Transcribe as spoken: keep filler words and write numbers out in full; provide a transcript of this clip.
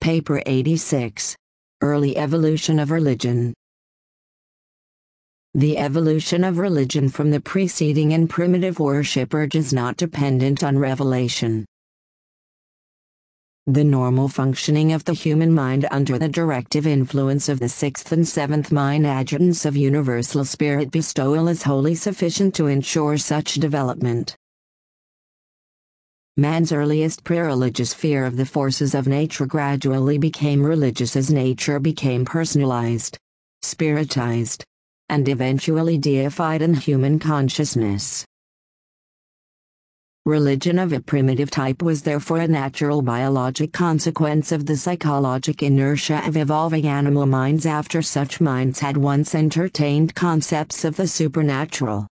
Paper eighty-six. Early Evolution of Religion. The evolution of religion from the preceding and primitive worship urge is not dependent on revelation. The normal functioning of the human mind under the directive influence of the sixth and seventh mind adjutants of universal spirit bestowal is wholly sufficient to ensure such development. Man's earliest pre-religious fear of the forces of nature gradually became religious as nature became personalized, spiritized, and eventually deified in human consciousness. Religion of a primitive type was therefore a natural biologic consequence of the psychologic inertia of evolving animal minds after such minds had once entertained concepts of the supernatural.